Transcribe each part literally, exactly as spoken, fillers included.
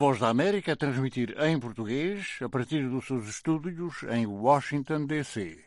Voz da América a transmitir em português a partir dos seus estúdios em Washington, D C.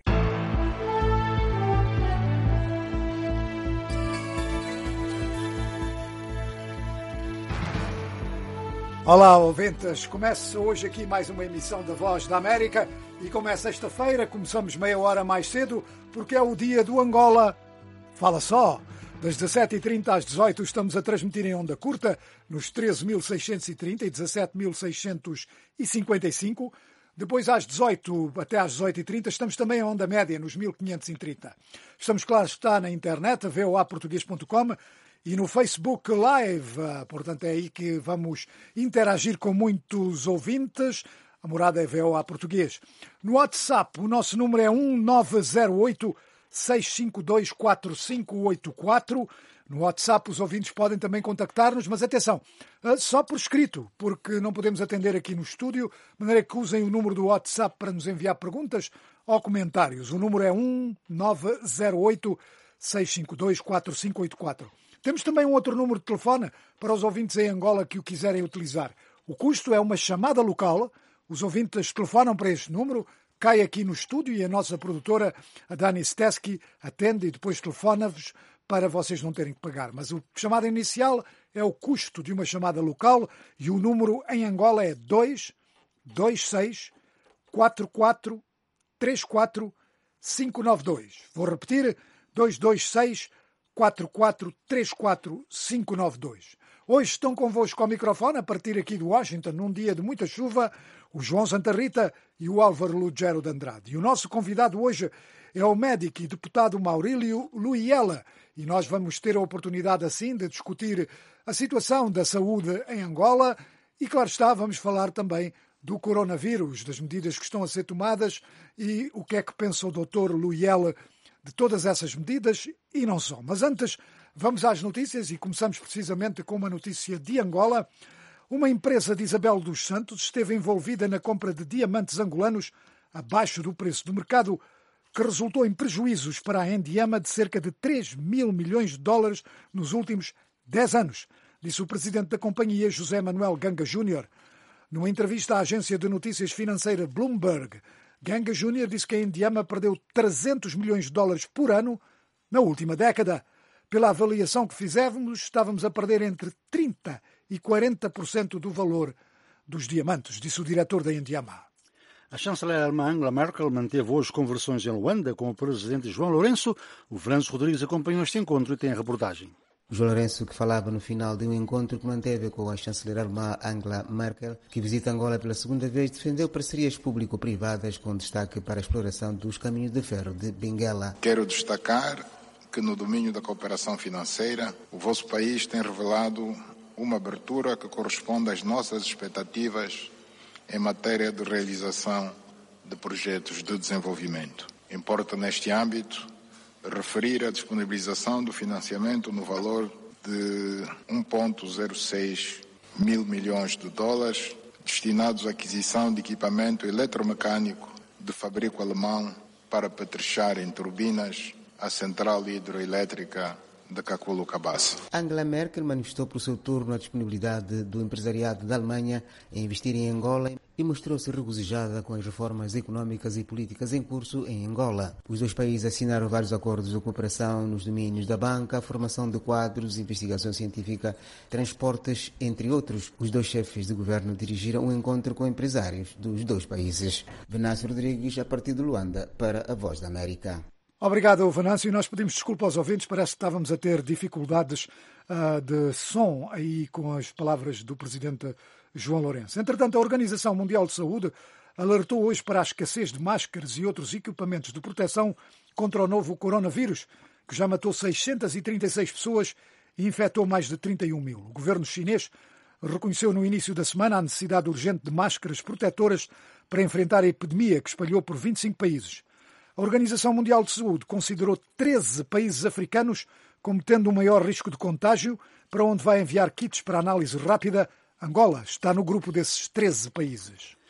Olá, ouvintes. Começa hoje aqui mais uma emissão da Voz da América e como é sexta-feira, começamos meia hora mais cedo porque é o dia do Angola. Fala só! Das dezassete e trinta às dezoito estamos a transmitir em onda curta nos treze mil seiscentos e trinta e dezassete mil seiscentos e cinquenta e cinco. Depois às dezoito até às dezoito e trinta estamos também em onda média nos mil quinhentos e trinta. Estamos, claro, está na internet, v o a português ponto com e no Facebook Live. Portanto, é aí que vamos interagir com muitos ouvintes. A morada é V O A Português. No WhatsApp, o nosso número é um nove zero oito, seis cinco dois, quatro cinco oito quatro. No WhatsApp os ouvintes podem também contactar-nos, mas atenção, só por escrito, porque não podemos atender aqui no estúdio, de maneira que usem o número do WhatsApp para nos enviar perguntas ou comentários. O número é um nove zero oito, seis cinco dois, quatro cinco oito quatro. Temos também um outro número de telefone para os ouvintes em Angola que o quiserem utilizar. O custo é uma chamada local, os ouvintes telefonam para este número, cai aqui no estúdio e a nossa produtora, a Dani Steski, atende e depois telefona-vos para vocês não terem que pagar. Mas a chamada inicial é o custo de uma chamada local e o número em Angola é dois dois seis, quatro quatro, três quatro, cinco nove dois. Vou repetir, dois dois seis, quatro quatro três quatro cinco nove dois. Hoje estão convosco ao microfone, a partir aqui de Washington, num dia de muita chuva, o João Santa Rita e o Álvaro Lugero de Andrade. E o nosso convidado hoje é o médico e deputado Maurílio Luiela. E nós vamos ter a oportunidade, assim, de discutir a situação da saúde em Angola. E, claro está, vamos falar também do coronavírus, das medidas que estão a ser tomadas e o que é que pensa o doutor Luiela de todas essas medidas e não só. Mas antes, vamos às notícias e começamos precisamente com uma notícia de Angola. Uma empresa de Isabel dos Santos esteve envolvida na compra de diamantes angolanos abaixo do preço do mercado, que resultou em prejuízos para a Endiama de cerca de três mil milhões de dólares nos últimos dez anos, disse o presidente da companhia, José Manuel Ganga Júnior. Numa entrevista à agência de notícias financeira Bloomberg, Ganga Júnior disse que a Endiama perdeu trezentos milhões de dólares por ano na última década. Pela avaliação que fizemos, estávamos a perder entre trinta e quarenta por cento do valor dos diamantes, disse o diretor da Endiama. A chanceler alemã Angela Merkel manteve hoje conversões em Luanda com o presidente João Lourenço. O Francisco Rodrigues acompanhou este encontro e tem a reportagem. João Lourenço, que falava no final de um encontro que manteve com a chanceler alemã Angela Merkel, que visita Angola pela segunda vez, defendeu parcerias público-privadas com destaque para a exploração dos caminhos de ferro de Benguela. Quero destacar que no domínio da cooperação financeira, o vosso país tem revelado uma abertura que corresponde às nossas expectativas em matéria de realização de projetos de desenvolvimento. Importa, neste âmbito, referir a disponibilização do financiamento no valor de um vírgula zero seis mil milhões de dólares destinados à aquisição de equipamento eletromecânico de fabrico alemão para petrechar em turbinas a central hidroelétrica de Kakulu Cabaça. Angela Merkel manifestou por seu turno a disponibilidade do empresariado da Alemanha em investir em Angola e mostrou-se regozijada com as reformas económicas e políticas em curso em Angola. Os dois países assinaram vários acordos de cooperação nos domínios da banca, formação de quadros, investigação científica, transportes, entre outros. Os dois chefes de governo dirigiram um encontro com empresários dos dois países. Venâncio Rodrigues, a partir de Luanda, para a Voz da América. Obrigado, Venâncio. Nós pedimos desculpa aos ouvintes, parece que estávamos a ter dificuldades uh, de som aí com as palavras do presidente João Lourenço. Entretanto, a Organização Mundial de Saúde alertou hoje para a escassez de máscaras e outros equipamentos de proteção contra o novo coronavírus, que já matou seiscentas e trinta e seis pessoas e infectou mais de trinta e um mil. O governo chinês reconheceu no início da semana a necessidade urgente de máscaras protetoras para enfrentar a epidemia que espalhou por vinte e cinco países. A Organização Mundial de Saúde considerou treze países africanos como tendo um maior risco de contágio, para onde vai enviar kits para análise rápida. Angola está no grupo desses treze países.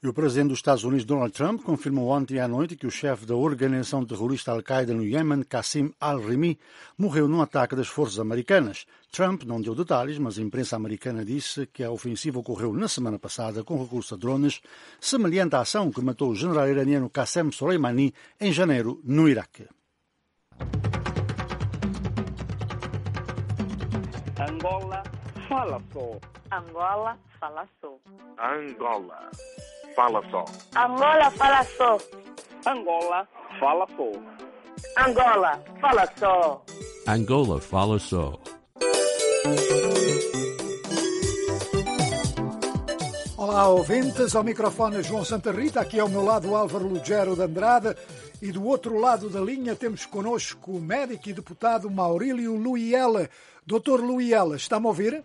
E o presidente dos Estados Unidos, Donald Trump, confirmou ontem à noite que o chefe da organização terrorista Al-Qaeda no Iêmen, Qassim al-Rimi, morreu num ataque das forças americanas. Trump não deu detalhes, mas a imprensa americana disse que a ofensiva ocorreu na semana passada com recurso a drones, semelhante à ação que matou o general iraniano Qassem Soleimani em janeiro no Iraque. Angola fala só. Angola fala só. Angola fala só. Angola fala só. Angola fala só. Angola fala só. Angola fala só. Olá, ouvintes, ao microfone João Santa Rita, aqui ao meu lado Álvaro Lugero de Andrade e do outro lado da linha temos connosco o médico e deputado Maurílio Luiela. Doutor Luiela, está-me a ouvir?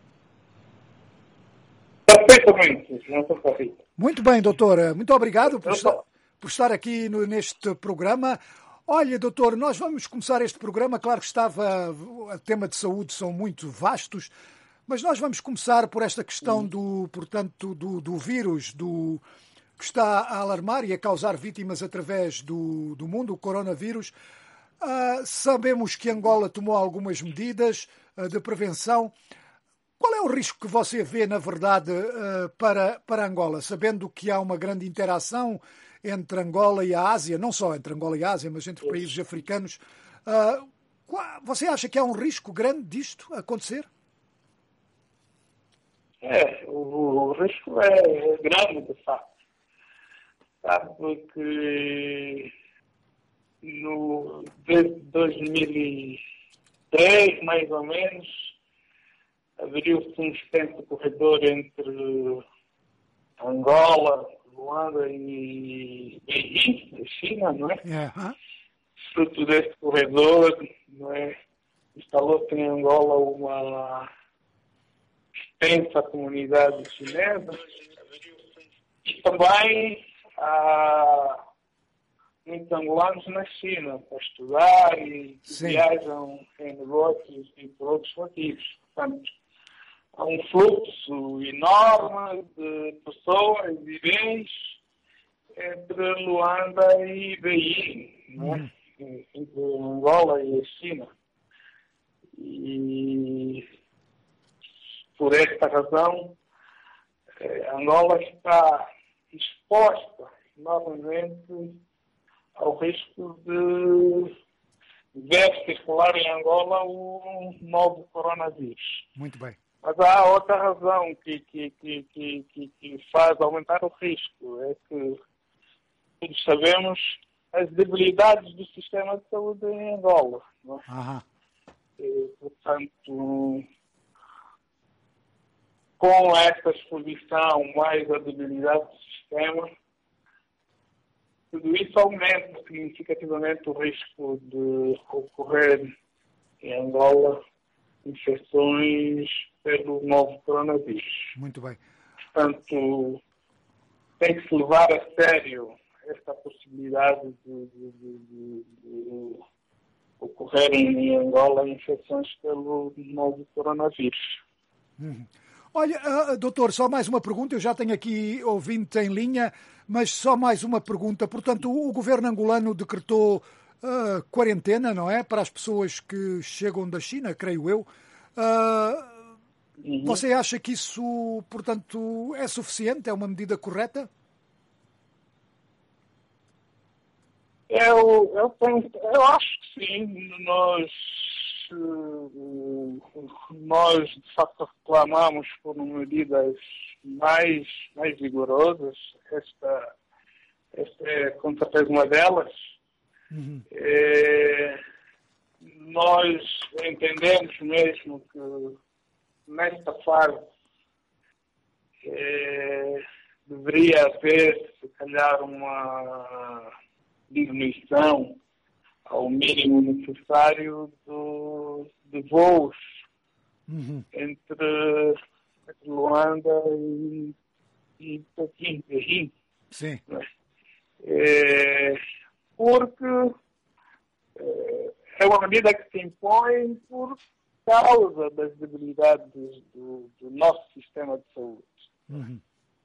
Perfeitamente, João Santa Rita. Muito bem, doutor. Muito obrigado por estar, por estar aqui no, neste programa. Olha, doutor, nós vamos começar este programa. Claro que estava, o tema de saúde são muito vastos, mas nós vamos começar por esta questão do, portanto, do, do vírus do, que está a alarmar e a causar vítimas através do, do mundo, o coronavírus. Uh, sabemos que Angola tomou algumas medidas uh, de prevenção. Qual é o risco que você vê, na verdade, uh, para, para Angola, sabendo que há uma grande interação entre Angola e a Ásia, não só entre Angola e a Ásia, mas entre países africanos? Uh, qual, você acha que há um risco grande disto acontecer? É, o, o risco é grande, de facto. Sabe, porque no, desde dois mil e três, mais ou menos, abriu-se um extenso corredor entre Angola, Luanda e Beijing, China, não é? Yeah. Fruto desse corredor, não é? Instalou-se em Angola uma extensa comunidade chinesa e também há muitos angolanos na China para estudar e que viajam em negócios e por outros motivos. Portanto, há um fluxo enorme de pessoas e bens entre Luanda e Beijing, né? Entre Angola e a China. E por esta razão, Angola está exposta novamente ao risco de ver circular em Angola o novo coronavírus. Muito bem. Mas há outra razão que, que, que, que, que faz aumentar o risco, é que todos sabemos as debilidades do sistema de saúde em Angola. Não é? Aham. E, portanto, com esta exposição, mais a debilidade do sistema, tudo isso aumenta significativamente o risco de ocorrer em Angola infecções pelo novo coronavírus. Muito bem. Portanto, tem que se levar a sério esta possibilidade de, de, de, de, de ocorrerem em Angola infecções pelo novo coronavírus. Uhum. Olha, uh, doutor, só mais uma pergunta. Eu já tenho aqui ouvinte em linha, mas só mais uma pergunta. Portanto, o, o governo angolano decretou uh, quarentena, não é? Para as pessoas que chegam da China, creio eu. Uh, uhum. Você acha que isso, portanto, é suficiente? É uma medida correta? Eu, eu, penso, eu acho que sim. Nós, nós, de facto, reclamamos por medidas mais, mais rigorosas. Esta, esta é, com certeza, uma delas. Uhum. É, nós entendemos mesmo que, nesta fase, é, deveria haver, se calhar, uma diminuição ao mínimo necessário do, de voos uhum. entre, entre Luanda e, e Pequim, Beijing. Sim. É, porque é, é uma medida que se impõe por causa das debilidades do, do nosso sistema de saúde. Uhum.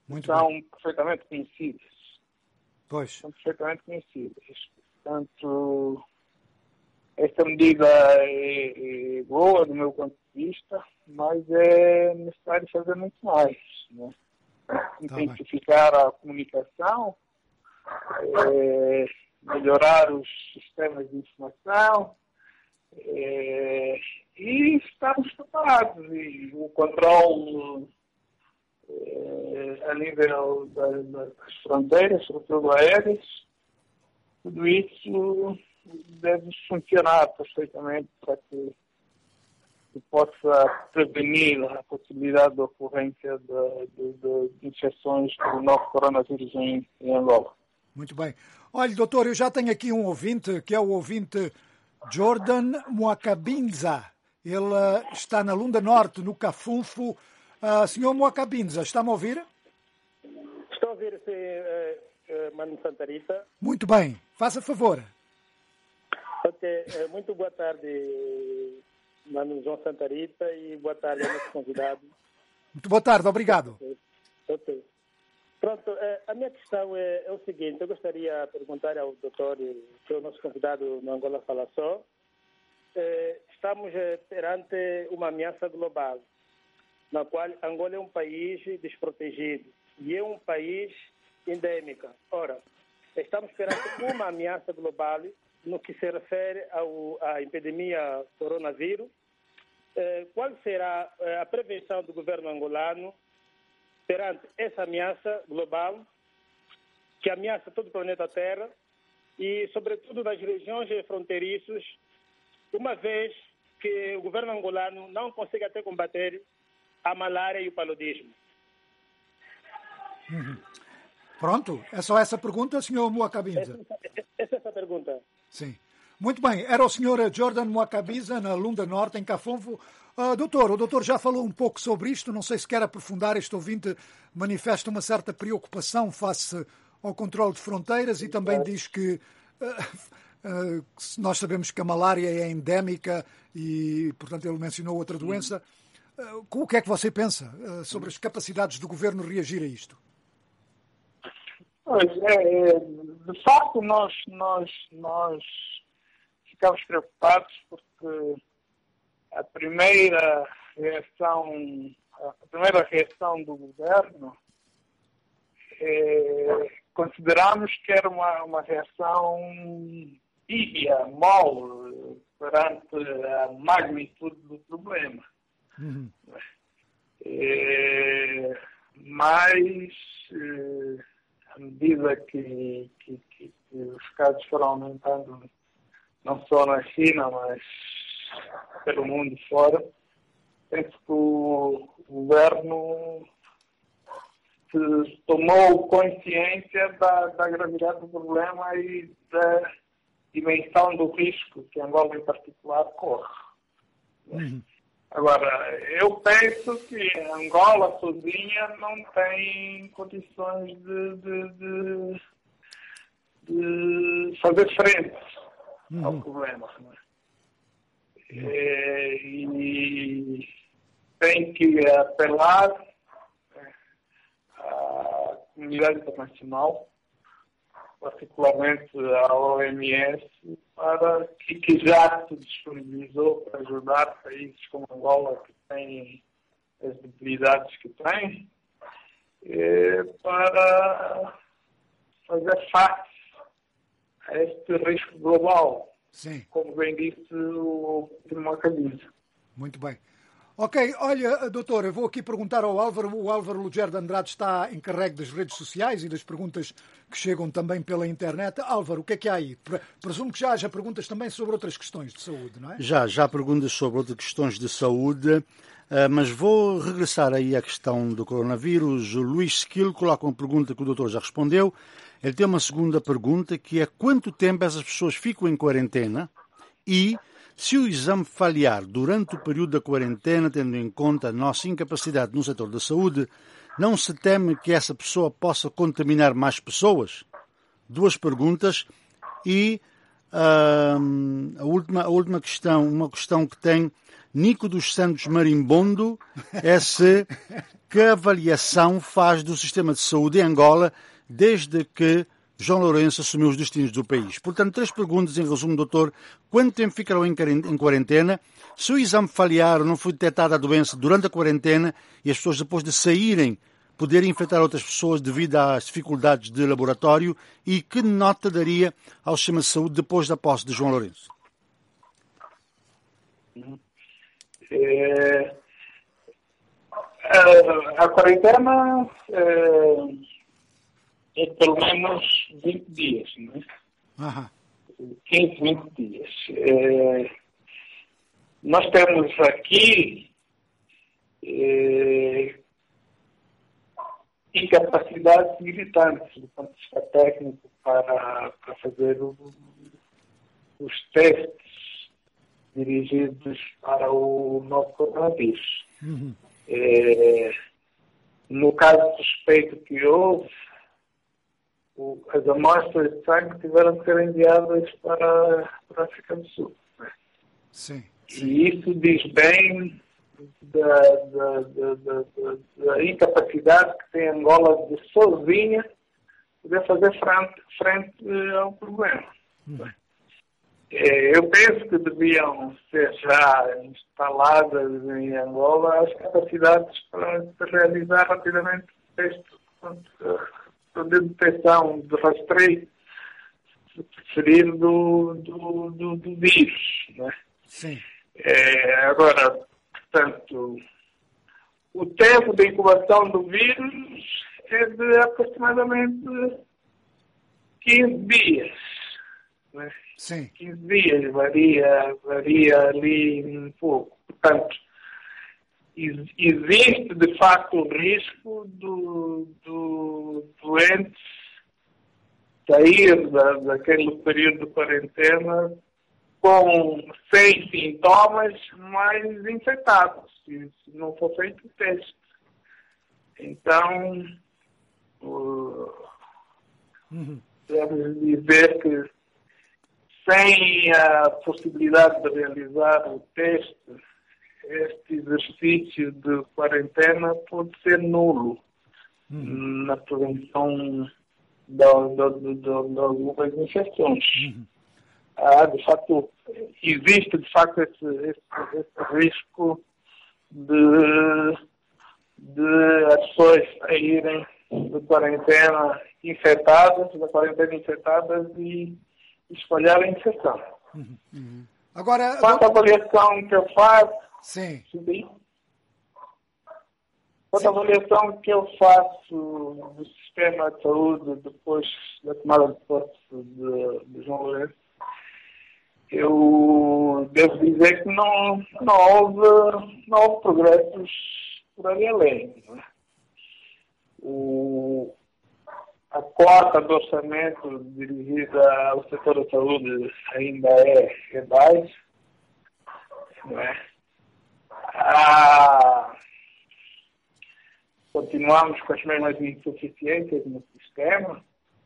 Muito são bem. perfeitamente conhecidas. Pois. São perfeitamente conhecidas. Portanto, esta medida é, é boa do meu ponto de vista, mas é necessário fazer muito mais, né? Intensificar a comunicação, é, melhorar os sistemas de informação, é, e estarmos preparados. E o controle é, a nível das, das fronteiras, sobretudo aéreas, tudo isso deve funcionar perfeitamente para que que possa prevenir a possibilidade de ocorrência de, de, de infecções do novo coronavírus em, em Angola. Muito bem. Olha, doutor, eu já tenho aqui um ouvinte, que é o ouvinte Jordan Muacabinza. Ele uh, está na Lunda Norte, no Cafunfo. Uh, senhor Muacabinza, está-me a ouvir? Estou a ouvir, sim, uh, uh, Mano Santa Rita. Muito bem. Faça favor. Ok. Uh, muito boa tarde, Mano João Santa Rita, e boa tarde ao nosso convidado. Muito boa tarde, obrigado. Ok. Pronto, a minha questão é, é o seguinte, eu gostaria de perguntar ao doutor, que é o nosso convidado no Angola Fala Só, estamos perante uma ameaça global, na qual Angola é um país desprotegido e é um país endêmico. Ora, estamos perante uma ameaça global no que se refere ao, à epidemia coronavírus. Eh, qual será a prevenção do governo angolano perante essa ameaça global que ameaça todo o planeta Terra e, sobretudo, nas regiões fronteiriças, uma vez que o governo angolano não consegue até combater a malária e o paludismo? Uhum. Pronto, é só essa pergunta, senhor Muacabinza? Essa, essa é essa pergunta. Sim. Muito bem, era o senhor Jordan Muacabinza, na Lunda Norte, em Cafunfo. Uh, doutor, o doutor já falou um pouco sobre isto, não sei se quer aprofundar. Este ouvinte manifesta uma certa preocupação face ao controle de fronteiras e também diz que uh, uh, nós sabemos que a malária é endémica e, portanto, ele mencionou outra doença. Uh, o que é que você pensa uh, sobre as capacidades do governo reagir a isto? Pois é, de facto nós, nós, nós ficamos preocupados porque a primeira reação, a primeira reação do governo, é, consideramos que era uma, uma reação tíbia, mole, perante a magnitude do problema. Uhum. É, mas, à medida que, que, que, que os casos foram aumentando, não só na China, mas pelo mundo fora, penso que o governo se tomou consciência da, da gravidade do problema e da dimensão do risco que Angola, em particular, corre. Uhum. Agora, eu penso que Angola sozinha não tem condições de, de, de, de fazer frente uhum. ao problema. Não é? É, e tem que apelar à comunidade internacional, particularmente à O M S, para que, que já se disponibilizou para ajudar países como Angola, que têm as debilidades que têm, é, para fazer face a este risco global. Sim. Como bem disse o Muacabinza. Muito bem. Ok, olha, doutor, eu vou aqui perguntar ao Álvaro. O Álvaro Luger de Andrade está encarregue das redes sociais e das perguntas que chegam também pela internet. Álvaro, o que é que há aí? Presumo que já haja perguntas também sobre outras questões de saúde, não é? Já, já há perguntas sobre outras questões de saúde, mas vou regressar aí à questão do coronavírus. O Luís Skill coloca uma pergunta que o doutor já respondeu. Ele tem uma segunda pergunta, que é quanto tempo essas pessoas ficam em quarentena e, se o exame falhar durante o período da quarentena, tendo em conta a nossa incapacidade no setor da saúde, não se teme que essa pessoa possa contaminar mais pessoas? Duas perguntas. E hum, a, última, a última questão, uma questão que tem Nico dos Santos Marimbondo, é se que avaliação faz do sistema de saúde em Angola desde que João Lourenço assumiu os destinos do país? Portanto, três perguntas em resumo, doutor. Quanto tempo ficarão em quarentena? Se o exame falhar ou não foi detectada a doença durante a quarentena e as pessoas depois de saírem poderem infectar outras pessoas devido às dificuldades de laboratório, e que nota daria ao sistema de saúde depois da posse de João Lourenço? É, a, a quarentena é, é pelo menos vinte dias, né? Aham. quinze, vinte dias. É, nós temos aqui é, incapacidades gritantes do ponto de vista técnico para, para fazer o, os testes dirigidos para o novo coronavírus. Uhum. É, no caso suspeito que houve, o, as amostras de sangue tiveram que ser enviadas para, para a África do Sul. Né? Sim, sim. E isso diz bem da, da, da, da, da incapacidade que tem Angola de sozinha poder fazer frente, frente ao problema. Uhum. É, eu penso que deviam ser já instaladas em Angola as capacidades para realizar rapidamente testes de detecção, de rastreio, se preferir, do, do, do, do vírus. Né? Sim. É, agora, portanto, o tempo de incubação do vírus é de aproximadamente quinze dias. Né? Sim. quinze dias, varia, varia ali um pouco. Portanto, ex- existe de facto o risco do, do doente sair da, daquele período de quarentena com, sem sintomas, mas infectados, se, se não for feito o teste. Então, uh, Uhum. podemos dizer que sem a possibilidade de realizar o teste, este exercício de quarentena pode ser nulo uhum. na prevenção de, de, de, de, de algumas infecções. Uhum. Ah, de facto, existe de facto esse, esse, esse risco de, de as pessoas saírem de quarentena infectadas, da quarentena infectadas e espalhar a infecção. Uhum. Uhum. Agora, quanto à avaliação que eu faço, sim. Sim. Quanto à avaliação que eu faço do sistema de saúde depois da tomada de posse de, de João Lourenço, eu devo dizer que não, não, houve, não houve progressos por ali além. Né? O, a cota do orçamento dirigida ao setor da saúde ainda é, é baixa. Não é? Ah, continuamos com as mesmas insuficiências no sistema.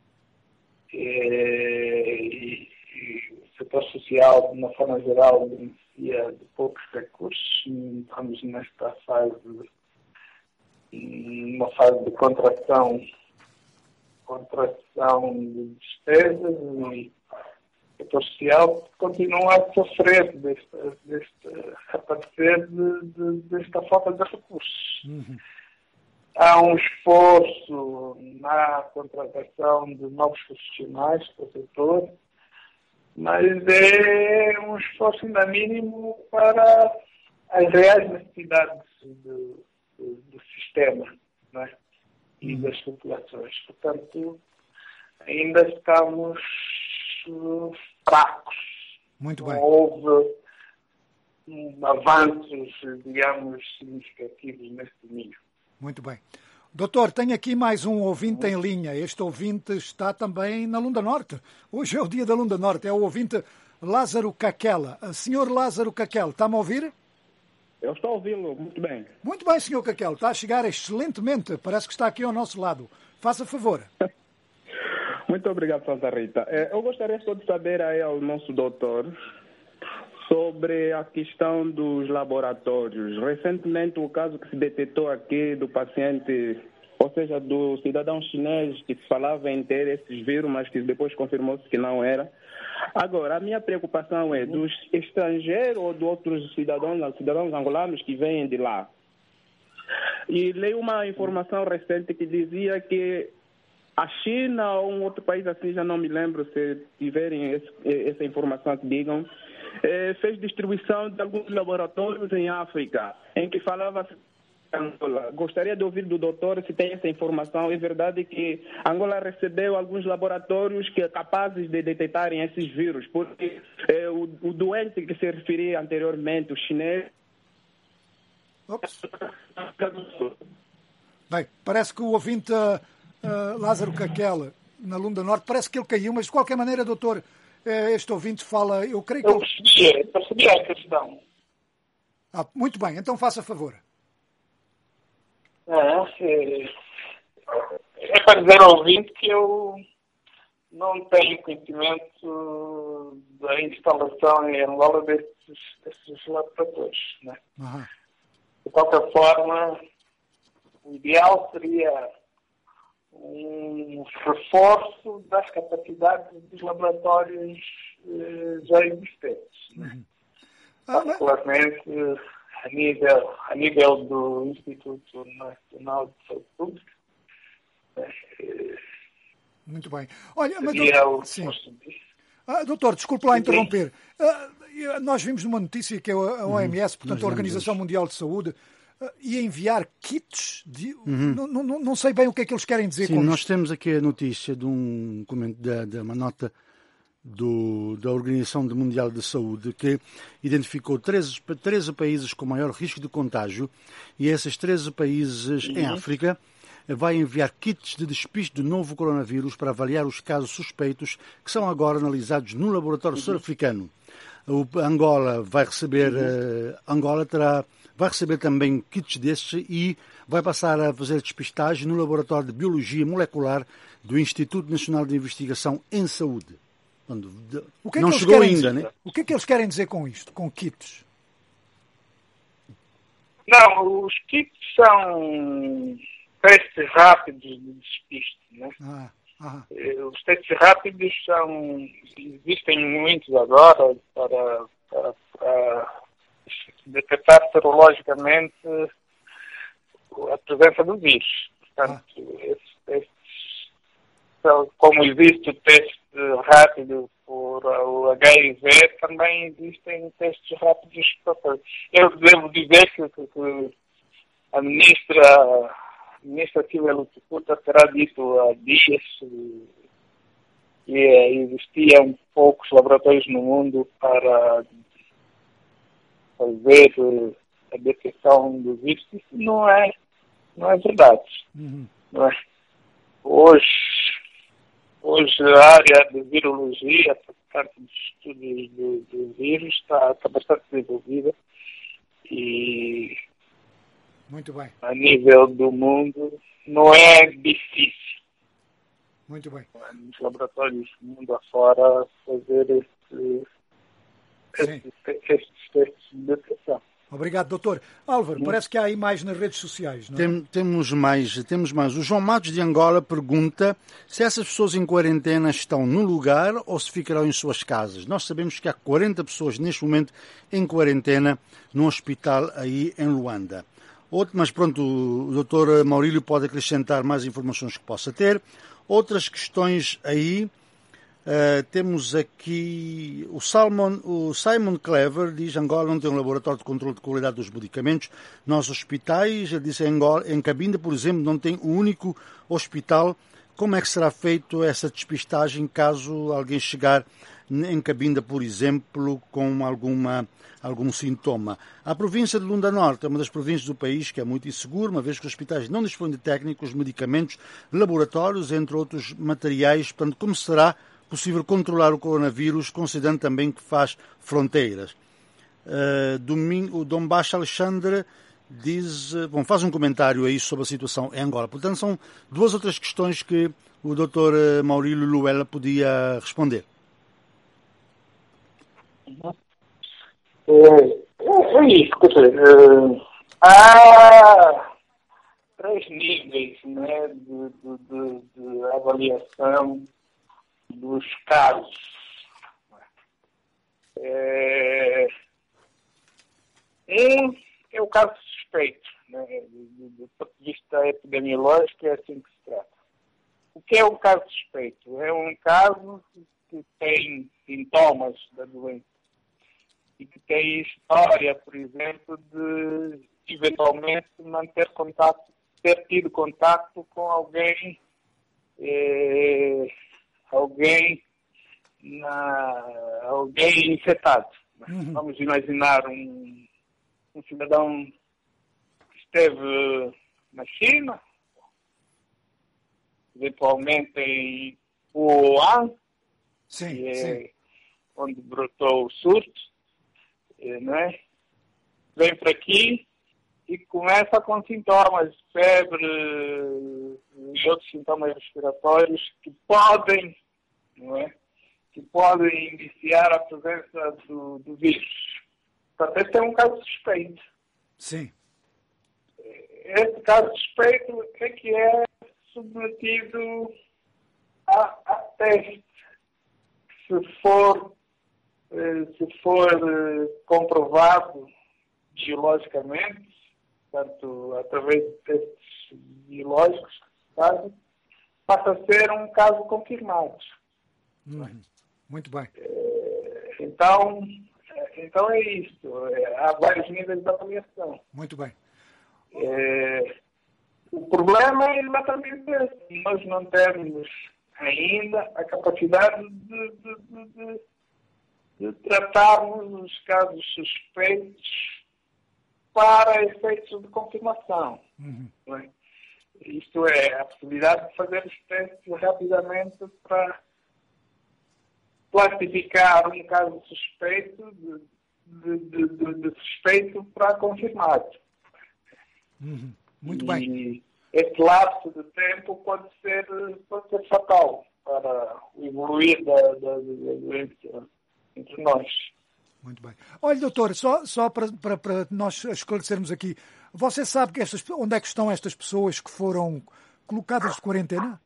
E, e o setor social, de uma forma geral, beneficia de poucos recursos. Estamos nesta fase, uma fase de contração, contração de despesas, e o setor social continua a sofrer deste, deste, a padecer de, de, desta falta de recursos. Uhum. Há um esforço na contratação de novos profissionais para o setor, mas é um esforço ainda mínimo para as reais necessidades do, do, do sistema, não é? E das populações. Portanto, ainda estamos uh, fracos. Muito bem. Não houve um, avanços, digamos, significativos neste nível. Muito bem. Doutor, tenho aqui mais um ouvinte em linha. Este ouvinte está também na Lunda Norte. Hoje é o dia da Lunda Norte. É o ouvinte Lázaro Caquela. Senhor Lázaro Caquela, está-me a ouvir? Eu estou ouvindo muito bem. Muito bem, senhor Caquela. Está a chegar excelentemente. Parece que está aqui ao nosso lado. Faça favor. Muito obrigado, Santa Rita. Eu gostaria só de saber aí ao nosso doutor sobre a questão dos laboratórios. Recentemente, o caso que se detectou aqui do paciente, ou seja, do cidadão chinês que se falava em ter esses vírus, mas que depois confirmou-se que não era. Agora, a minha preocupação é dos estrangeiros ou de outros cidadãos, cidadãos angolanos que vêm de lá. E leio uma informação recente que dizia que a China ou um outro país assim, já não me lembro, se tiverem esse, essa informação que digam, eh, fez distribuição de alguns laboratórios em África, em que falava-se Angola. Gostaria de ouvir do doutor se tem essa informação. É verdade que Angola recebeu alguns laboratórios que é capazes de detectarem esses vírus, porque eh, o, o doente que se referia anteriormente, o chinês... Ops. Bem, parece que o ouvinte uh, Lázaro Caquela, na Lunda Norte, parece que ele caiu, mas de qualquer maneira, doutor, uh, este ouvinte fala, eu creio que... Eu percebi, percebi a questão. Ah, muito bem, então faça favor. É, é para dizer ao ouvinte que eu não tenho conhecimento da instalação em Angola desses, desses laboratórios, né? Uhum. De qualquer forma, o ideal seria um reforço das capacidades dos laboratórios eh, já existentes. Né? Ah, particularmente a nível, a nível do Instituto Nacional de Saúde Pública. Eh, Muito bem. Olha, mas seria doutor, o sim. disso. Ah, doutor, desculpe lá interromper. Ah, nós vimos numa notícia que a O M S, portanto a Organização Mundial de Saúde, uh, ia enviar kits de... Uhum. Não, não, não sei bem o que é que eles querem dizer Sim, com nós isto. temos aqui a notícia de, um, de, de uma nota do, da Organização Mundial de Saúde que identificou treze, treze países com maior risco de contágio e esses treze países uhum. em África vai enviar kits de despiste do novo coronavírus para avaliar os casos suspeitos que são agora analisados no laboratório uhum. sul-africano. O Angola vai receber, uhum. uh, Angola terá, vai receber também kits destes e vai passar a fazer despistagem no laboratório de Biologia Molecular do Instituto Nacional de Investigação em Saúde. Quando, de, o que é não que chegou ainda, dizer, né? O que é que eles querem dizer com isto, com kits? Não, os kits são testes rápidos de despiste, né? Ah, ah. Os testes rápidos são, existem muitos agora para, para, para detectar serologicamente a presença do vírus. Portanto, ah. esses testes, são, como existe o teste rápido por o H I V, também existem testes rápidos para... Eu devo dizer que, que a ministra... A ministra Silvia Lutifuta terá dito há dias que existiam poucos laboratórios no mundo para fazer a detecção do vírus. Isso não é, não é verdade. Uhum. Não é? Hoje, hoje a área de virologia, por parte dos estudos do, do vírus, está, está bastante desenvolvida e muito bem. A nível do mundo, não é difícil. Muito bem. Nos laboratórios do mundo afora, fazer esse, esses testes de detecção. Obrigado, doutor. Álvaro, parece que há aí mais nas redes sociais, não é? Tem, temos mais, temos mais. O João Matos de Angola pergunta se essas pessoas em quarentena estão no lugar ou se ficarão em suas casas. Nós sabemos que há quarenta pessoas neste momento em quarentena num hospital aí em Luanda. Outro, mas pronto, o doutor Maurílio pode acrescentar mais informações que possa ter. Outras questões aí, uh, temos aqui o, Salmon, o Simon Clever, diz Angola não tem um laboratório de controle de qualidade dos medicamentos. Nossos hospitais, ele disse em, Angola, em Cabinda, por exemplo, não tem um único hospital. Como é que será feito essa despistagem caso alguém chegar em Cabinda, por exemplo, com alguma... algum sintoma. A província de Lunda Norte é uma das províncias do país que é muito insegura, uma vez que os hospitais não dispõem de técnicos, medicamentos, laboratórios, entre outros materiais. Portanto, como será possível controlar o coronavírus, considerando também que faz fronteiras? Uh, domingo, o Dom Baixo Alexandre diz, bom, faz um comentário aí sobre a situação em Angola. Portanto, são duas outras questões que o doutor Maurílio Luela podia responder. É, é isso, quer dizer, uh, há três níveis, né, de, de, de, de avaliação dos casos. É, um é o caso suspeito, né, do, do ponto de vista epidemiológico, é assim que se trata. O que é um caso suspeito? É um caso que tem sintomas da doença e que tem história, por exemplo, de eventualmente manter contato, ter tido contato com alguém, eh, alguém, na, alguém infectado. Uhum. Vamos imaginar um, um cidadão que esteve na China, eventualmente em Wuhan, sim, que é sim. onde brotou o surto, não é? Vem para aqui e começa com sintomas de febre e outros sintomas respiratórios que podem, não é? Que podem iniciar a presença do, do vírus. Portanto, este é um caso suspeito. Sim. Este caso suspeito é que é submetido a, a teste. Se for, se for comprovado biologicamente, portanto, através de testes biológicos que se fazem, passa a ser um caso confirmado. Hum, muito bem. Então, então é isto. Há vários níveis de avaliação. Muito bem. É, o problema é exatamente esse. Nós não temos ainda a capacidade de, de, de, de, de tratarmos os casos suspeitos para efeitos de confirmação. Uhum. Não é? Isto é, a possibilidade de fazer os testes rapidamente para classificar um caso suspeito de, de, de, de, de suspeito para confirmado. Uhum. Muito e bem. Esse lapso de tempo pode ser, pode ser fatal para o evoluir da, da, da doença entre nós. Muito bem. Olha, doutor, só, só para, para, para nós esclarecermos aqui, você sabe que estas, onde é que estão estas pessoas que foram colocadas de quarentena?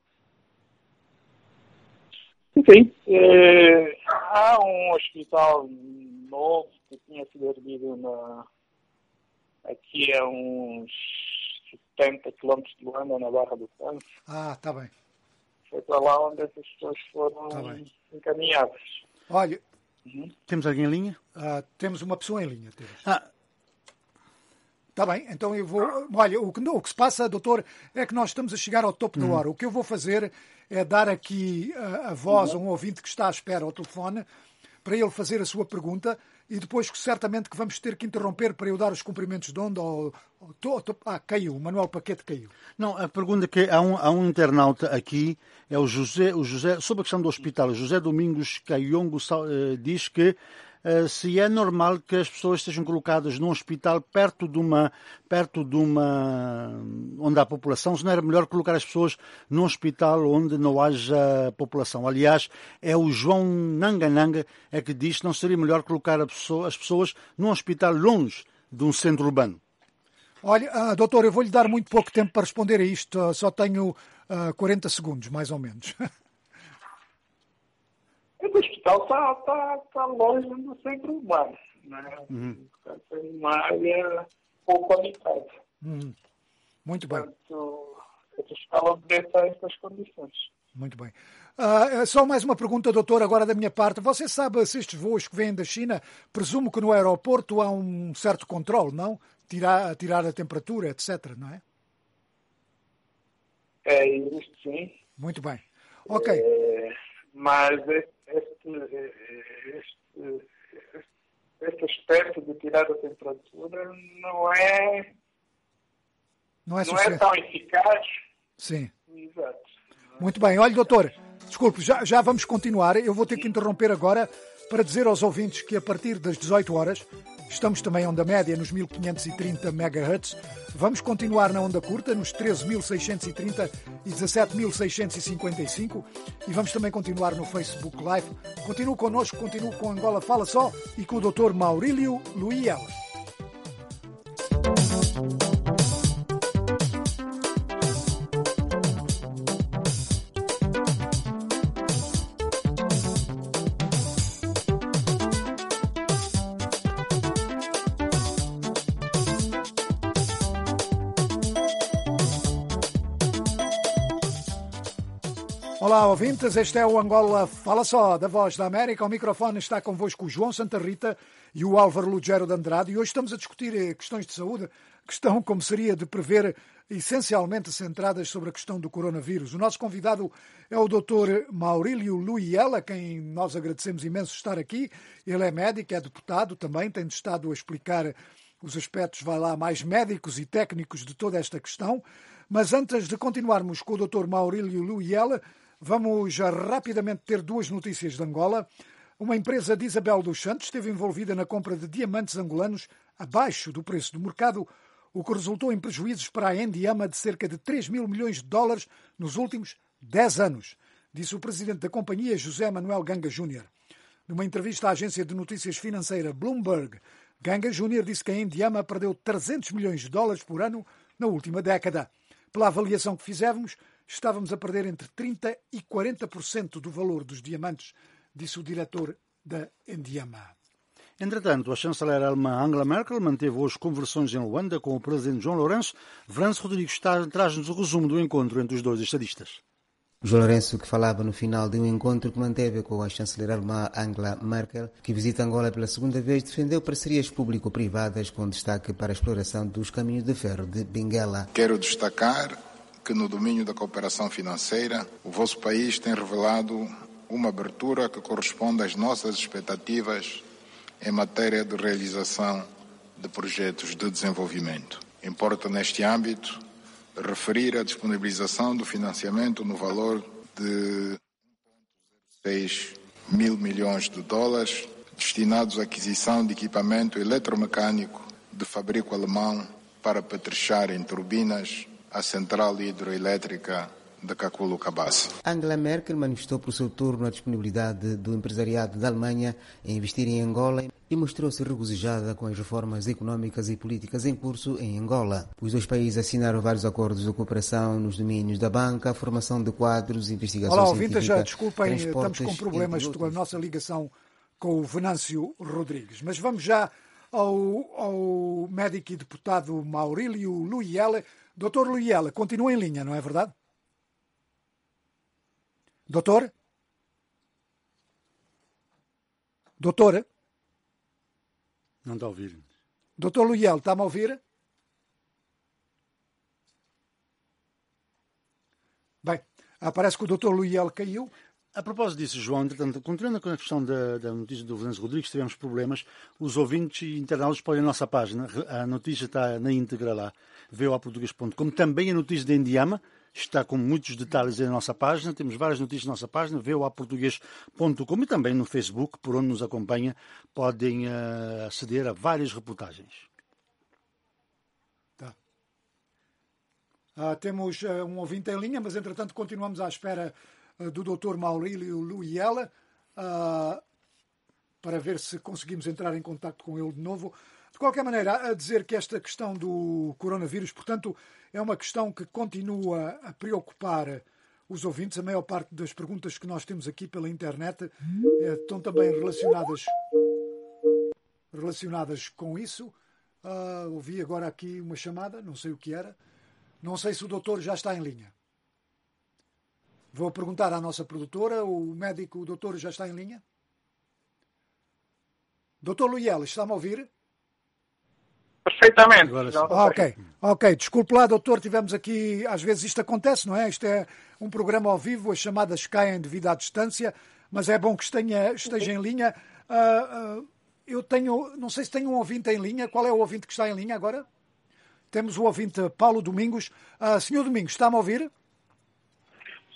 Sim. É, há um hospital novo que tinha sido erguido na, aqui a uns setenta quilômetros de Luanda, na Barra do Santo. Ah, está bem. Foi para lá onde essas pessoas foram tá encaminhadas. Olha, uhum. Temos alguém em linha? Uh, temos uma pessoa em linha. Ah. Está bem, então eu vou... Olha, o que, o que se passa, doutor, é que nós estamos a chegar ao topo uhum. da hora. O que eu vou fazer é dar aqui a, a voz uhum. a um ouvinte que está à espera ao telefone para ele fazer a sua pergunta e depois certamente que vamos ter que interromper para eu dar os cumprimentos de onda ou... ou tô, tô, ah, caiu, o Manuel Paquete caiu. Não, a pergunta que há um, há um internauta aqui, é o José, o José, sobre a questão do hospital, o José Domingos Caiongo uh, diz que Uh, se é normal que as pessoas estejam colocadas num hospital perto de uma, perto de uma, onde há população, se não era melhor colocar as pessoas num hospital onde não haja população. Aliás, é o João Nangananga é que diz que não seria melhor colocar a pessoa, as pessoas num hospital longe de um centro urbano. Olha, uh, doutor, eu vou-lhe dar muito pouco tempo para responder a isto, uh, só tenho uh, quarenta segundos, mais ou menos. O hospital está tá, tá longe do centro urbano, né? Uhum. Está em uma área pouco habitada. Uhum. Muito bem. Portanto, o hospital obedece a estas condições. Muito bem. Uh, só mais uma pergunta, doutor, agora da minha parte. Você sabe se estes voos que vêm da China, presumo que no aeroporto há um certo controle, não? Tirar, tirar a temperatura, etcétera, não é? É, existe sim. Muito bem. Ok. É, mas este, este, este, este aspecto de tirar a temperatura não é, não é, não é tão eficaz. Sim. Exato. Muito bem. Olha, doutor, desculpe, já, já vamos continuar. Eu vou ter que interromper agora para dizer aos ouvintes que a partir das dezoito horas Estamos também em onda média nos mil quinhentos e trinta megahertz. Vamos continuar na onda curta nos treze mil seiscentos e trinta e dezassete mil seiscentos e cinquenta e cinco e vamos também continuar no Facebook Live. Continue connosco, continue com Angola Fala Só e com o doutor Maurílio Luiela. Olá, ouvintes, este é o Angola Fala Só, da Voz da América. Ao microfone está convosco o João Santa Rita e o Álvaro Lugero de Andrade. E hoje estamos a discutir questões de saúde que estão, como seria de prever, essencialmente centradas sobre a questão do coronavírus. O nosso convidado é o doutor Maurílio Luiela, a quem nós agradecemos imenso estar aqui. Ele é médico, é deputado também, tem estado a explicar os aspectos, vai lá, mais médicos e técnicos de toda esta questão. Mas antes de continuarmos com o doutor Maurílio Luiela, vamos já rapidamente ter duas notícias de Angola. Uma empresa de Isabel dos Santos esteve envolvida na compra de diamantes angolanos abaixo do preço do mercado, o que resultou em prejuízos para a Endiama de cerca de três mil milhões de dólares nos últimos dez anos, disse o presidente da companhia, José Manuel Ganga Júnior Numa entrevista à agência de notícias financeira Bloomberg, Ganga Júnior disse que a Endiama perdeu trezentos milhões de dólares por ano na última década. Pela avaliação que fizemos, estávamos a perder entre trinta por cento e quarenta por cento do valor dos diamantes, disse o diretor da Endiama. Entretanto, a chanceler alemã Angela Merkel manteve hoje conversões em Luanda com o presidente João Lourenço. França Rodrigues traz-nos o resumo do encontro entre os dois estadistas. João Lourenço, que falava no final de um encontro que manteve com a chanceler alemã Angela Merkel, que visita Angola pela segunda vez, defendeu parcerias público-privadas com destaque para a exploração dos caminhos de ferro de Benguela. Quero destacar que no domínio da cooperação financeira, o vosso país tem revelado uma abertura que corresponde às nossas expectativas em matéria de realização de projetos de desenvolvimento. Importa, neste âmbito, referir a disponibilização do financiamento no valor de seis mil milhões de dólares destinados à aquisição de equipamento eletromecânico de fabrico alemão para petrechar em turbinas a central hidroelétrica de Caculo-Cabaça. Angela Merkel manifestou por seu turno a disponibilidade do empresariado da Alemanha em investir em Angola e mostrou-se regozijada com as reformas económicas e políticas em curso em Angola. Os dois países assinaram vários acordos de cooperação nos domínios da banca, formação de quadros, investigação Olá, científica... ouvintes, já desculpem, estamos com problemas com a nossa ligação com o Venâncio Rodrigues. Mas vamos já ao, ao médico e deputado Maurílio Luiela. Doutor Luiela, continua em linha, não é verdade? Doutor? Doutor? Não está a ouvir. Doutor Luiel, está-me a ouvir? Bem, parece que o doutor Luiel caiu. A propósito disso, João, entretanto, continuando com a questão da, da notícia do Venâncio Rodrigues, tivemos problemas. Os ouvintes e internautas podem ir à nossa página. A notícia está na íntegra lá, v o a português ponto com. Também a notícia da Endiama está com muitos detalhes na nossa página. Temos várias notícias na nossa página, v o a português ponto com, e também no Facebook, por onde nos acompanha, podem uh, aceder a várias reportagens. Tá. Uh, temos uh, um ouvinte em linha, mas entretanto continuamos à espera uh, do doutor Maurílio Luiela uh, para ver se conseguimos entrar em contato com ele de novo. De qualquer maneira, a dizer que esta questão do coronavírus, portanto, é uma questão que continua a preocupar os ouvintes. A maior parte das perguntas que nós temos aqui pela internet é, estão também relacionadas, relacionadas com isso. Uh, ouvi agora aqui uma chamada, não sei o que era. Não sei se o doutor já está em linha. Vou perguntar à nossa produtora, o médico, o doutor já está em linha? Doutor Luiela, está-me a ouvir? Perfeitamente. Ah, ok, ok. Desculpe lá, doutor, tivemos aqui, às vezes isto acontece, não é? Isto é um programa ao vivo, as chamadas caem devido à distância, mas é bom que esteja, esteja em linha. Uh, uh, eu tenho, não sei se tenho um ouvinte em linha. Qual é o ouvinte que está em linha agora? Temos o ouvinte Paulo Domingos. Uh, senhor Domingos, está-me a ouvir?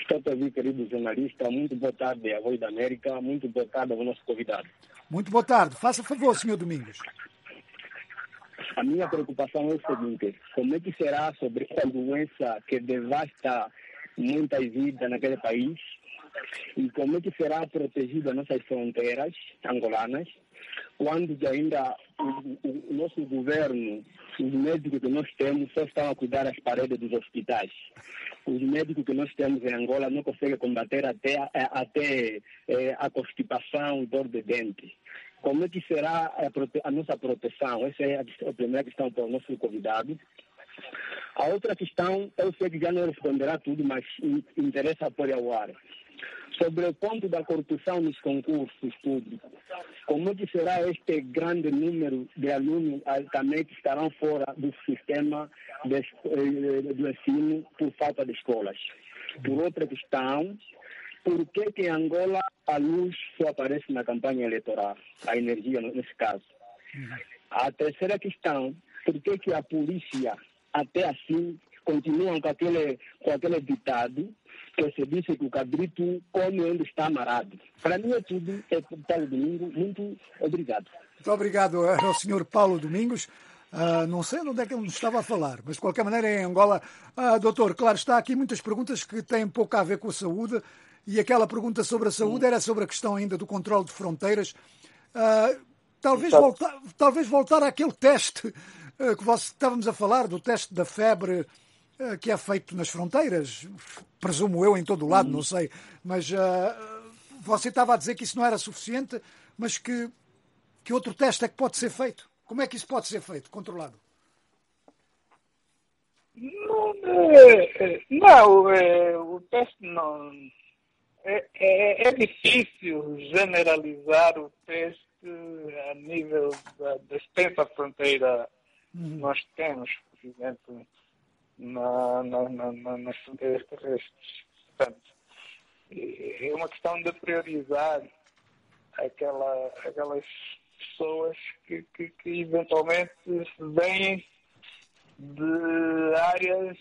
Estou a ouvir, querido jornalista. Muito boa tarde à Voz da América. Muito boa tarde ao nosso convidado. Muito boa tarde. Faça favor, senhor Domingos. A minha preocupação é o seguinte: como é que será sobre essa doença que devasta muitas vidas naquele país? E como é que será protegida nossas fronteiras angolanas, quando ainda o, o, o nosso governo, os médicos que nós temos, só estão a cuidar das paredes dos hospitais? Os médicos que nós temos em Angola não conseguem combater até, até é, a constipação e dor de dente. Como é que será a, prote- a nossa proteção? Essa é a, a primeira questão para o nosso convidado. A outra questão, eu sei que já não responderá tudo, mas interessa pôr ao ar. Sobre o ponto da corrupção nos concursos públicos, como é que será este grande número de alunos também que estarão fora do sistema de, do ensino por falta de escolas? Por outra questão, por que que em Angola a luz só aparece na campanha eleitoral, a energia nesse caso? A terceira questão, por que que a polícia até assim continuam com aquele, com aquele ditado que se disse que o cabrito come onde está amarrado? Para mim é tudo. É Paulo Domingos. Muito obrigado. Muito obrigado ao senhor Paulo Domingos. Uh, não sei onde é que ele nos estava a falar, mas de qualquer maneira em Angola. Uh, doutor, claro, está aqui muitas perguntas que têm pouco a ver com a saúde, e aquela pergunta sobre a saúde era sobre a questão ainda do controle de fronteiras. Uh, talvez, voltar, talvez voltar àquele teste uh, que você, estávamos a falar, do teste da febre, que é feito nas fronteiras, presumo eu, em todo o lado, não sei, mas uh, você estava a dizer que isso não era suficiente, mas que, que outro teste é que pode ser feito? Como é que isso pode ser feito, controlado? Não, é, não é, o teste não... É, é, é difícil generalizar o teste a nível da, da extensa fronteira que uhum. nós temos, por exemplo, Na, na, na, nas fronteiras terrestres. Portanto, é uma questão de priorizar aquela, aquelas pessoas que, que, que eventualmente vêm de áreas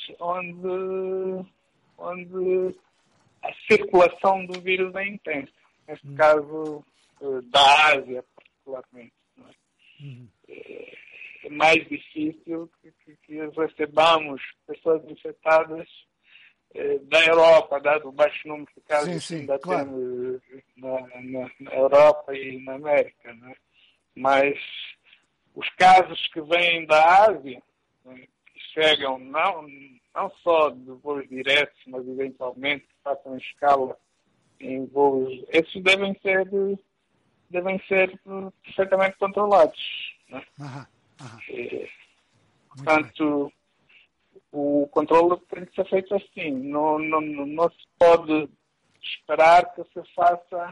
onde, onde a circulação do vírus é intensa. Neste hum. caso, da Ásia, particularmente. Não é? Hum. É, é mais difícil que, que, que recebamos pessoas infectadas eh, da Europa, dado o baixo número de casos sim, sim, que ainda claro. temos na, na, na Europa e na América. Né? Mas os casos que vêm da Ásia, né, que chegam não, não só de voos diretos, mas eventualmente que façam escala em voos, esses devem ser, devem ser perfeitamente controlados. Né? Aham. Aham. É, portanto, o controle tem que ser feito assim. Não, não, não se pode esperar que se faça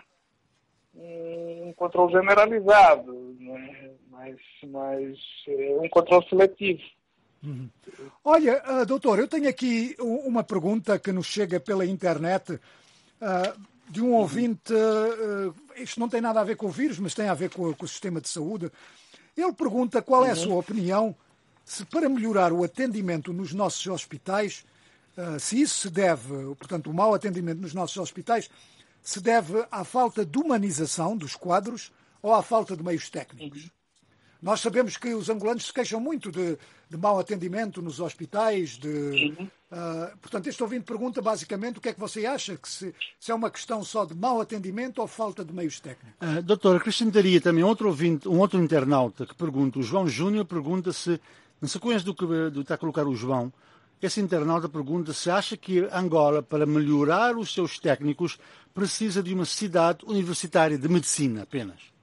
um controle generalizado, né? mas, mas é um controle seletivo. Uhum. Olha, uh, doutor, eu tenho aqui uma pergunta que nos chega pela internet uh, de um ouvinte. Uh, isto não tem nada a ver com o vírus, mas tem a ver com, com o sistema de saúde. Ele pergunta qual é a sua opinião se para melhorar o atendimento nos nossos hospitais, se isso se deve, portanto, o mau atendimento nos nossos hospitais, se deve à falta de humanização dos quadros ou à falta de meios técnicos. Nós sabemos que os angolanos se queixam muito de, de mau atendimento nos hospitais. De, uh, portanto, este ouvinte pergunta basicamente o que é que você acha, que se, se é uma questão só de mau atendimento ou falta de meios técnicos. Uh, doutor, acrescentaria também outro ouvinte, um outro internauta que pergunta, o João Júnior pergunta se, na sequência do que, do que está a colocar o João, esse internauta pergunta se acha que Angola, para melhorar os seus técnicos, precisa de uma cidade universitária de medicina apenas.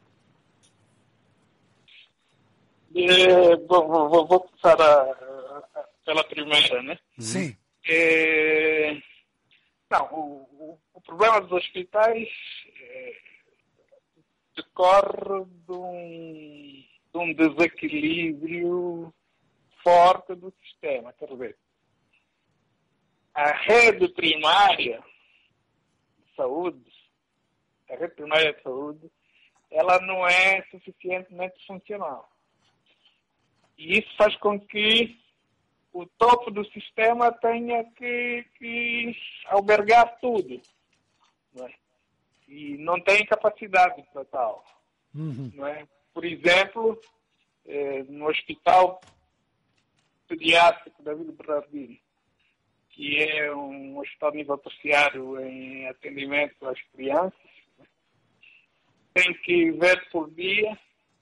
É, vou, vou, vou começar a, a, pela primeira, né? Sim. É, não, o, o, o problema dos hospitais é, decorre de um, de um desequilíbrio forte do sistema. Quer dizer, a rede primária de saúde, a rede primária de saúde, ela não é suficientemente funcional. E isso faz com que o topo do sistema tenha que, que albergar tudo, não é? E não tem capacidade para tal. Uhum. Não é? Por exemplo, eh, no Hospital Pediátrico David Berardini, que é um hospital nível terciário em atendimento às crianças, tem que ver por dia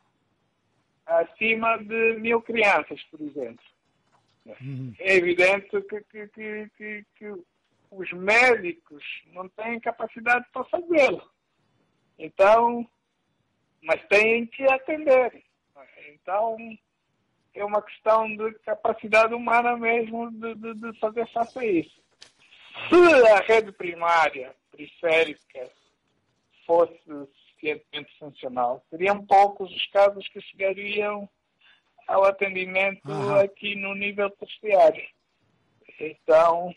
acima de mil crianças, por exemplo. Uhum. É evidente que, que, que, que, que os médicos não têm capacidade para fazê-lo. Então, mas têm que atender. Então, é uma questão de capacidade humana mesmo de, de, de fazer face a isso. Se a rede primária, periférica, fosse suficientemente funcional, seriam poucos os casos que chegariam ao atendimento uhum. aqui no nível terciário. Então,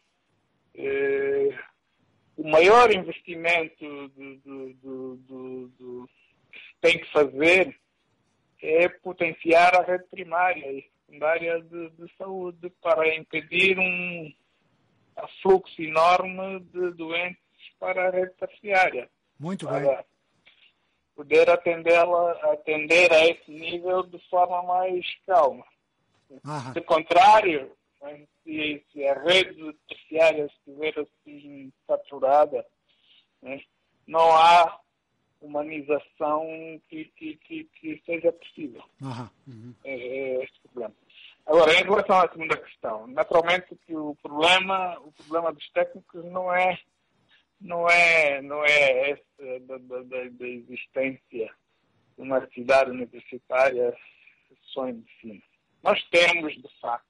eh, o maior investimento do, do, do, do, do que se tem que fazer é potenciar a rede primária e secundária de, de saúde para impedir um afluxo enorme de doentes para a rede terciária. Muito para bem. Poder atendê-la, atender a esse nível de forma mais calma. Aham. De contrário, se, se a rede terciária estiver assim saturada, né, não há humanização que, que, que, que seja possível. Aham. Uhum. É, é este o problema. Agora, em relação à segunda questão, naturalmente que o problema, o problema dos técnicos não é não é, não é esse da, da, da existência de uma cidade universitária só em medicina. Nós temos, de facto,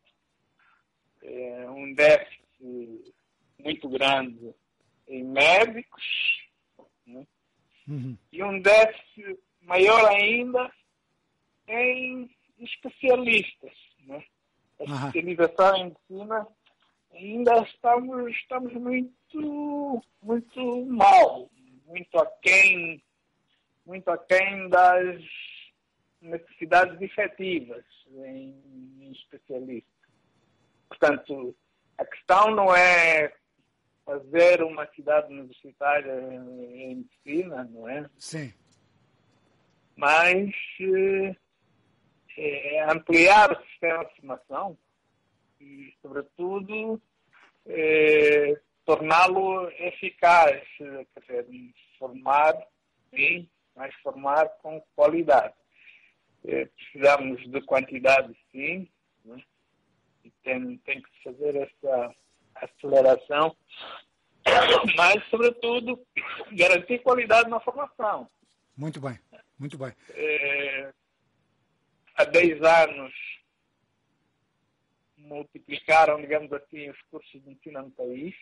é, um déficit muito grande em médicos, né? Uhum. E um déficit maior ainda em especialistas, né? A uhum. especialização em medicina ainda estamos, estamos muito, muito mal, muito aquém, muito aquém das necessidades efetivas em, em especialistas. Portanto, a questão não é fazer uma cidade universitária em medicina, não é? Sim. Mas é, ampliar o sistema de formação e, sobretudo, é, torná-lo eficaz, quer dizer, formar, sim, mas formar com qualidade. É, precisamos de quantidade, sim, né? E tem, tem que fazer essa aceleração, mas, sobretudo, garantir qualidade na formação. Muito bem, muito bem. É, há dez anos multiplicaram, digamos assim, os cursos de ensino no país,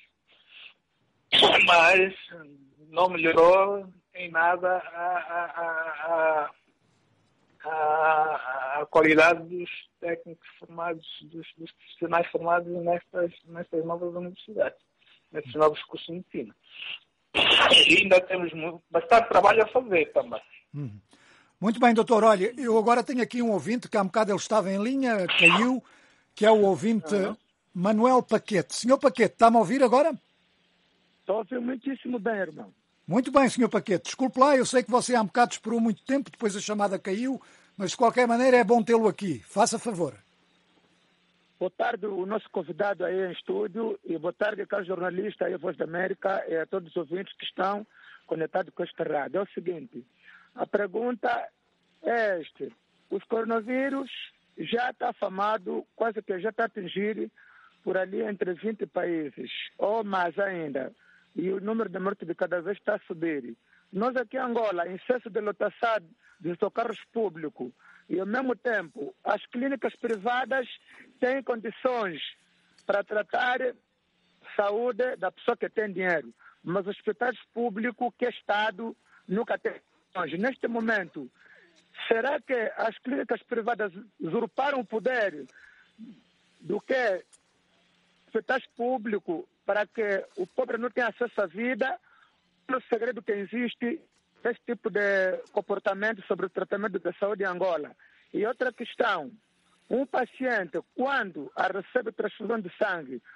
mas não melhorou em nada a, a, a, a, a qualidade dos técnicos formados, dos, dos profissionais formados nestas, nestas novas universidades, nestes novos cursos de ensino. E ainda temos bastante trabalho a fazer também. Hum. Muito bem, doutor. Olha, eu agora tenho aqui um ouvinte, que há um bocado ele estava em linha, caiu, que é o ouvinte uhum. Manuel Paquete. Senhor Paquete, está-me a ouvir agora? Estou a ouvir muitíssimo bem, irmão. Muito bem, senhor Paquete. Desculpe lá, eu sei que você há um bocado esperou muito tempo, depois a chamada caiu, mas de qualquer maneira é bom tê-lo aqui. Faça favor. Boa tarde, o nosso convidado aí em estúdio, e boa tarde, caro jornalista aí, a Voz da América, e a todos os ouvintes que estão conectados com esta rádio. É o seguinte, a pergunta é esta. Os coronavírus já está afamado, quase que já está a atingir por ali entre vinte países, ou mais ainda. E o número de mortes de cada vez está a subir. Nós aqui em Angola, em excesso de lotação dos carros públicos, e ao mesmo tempo, as clínicas privadas têm condições para tratar saúde da pessoa que tem dinheiro, mas os hospitais públicos, que é Estado, nunca tem condições. Neste momento, será que as clínicas privadas usurparam o poder do que hospitais públicos para que o pobre não tenha acesso à vida? O segredo que existe esse tipo de comportamento sobre o tratamento da saúde em Angola. E outra questão, um paciente, quando recebe transfusão de sangue,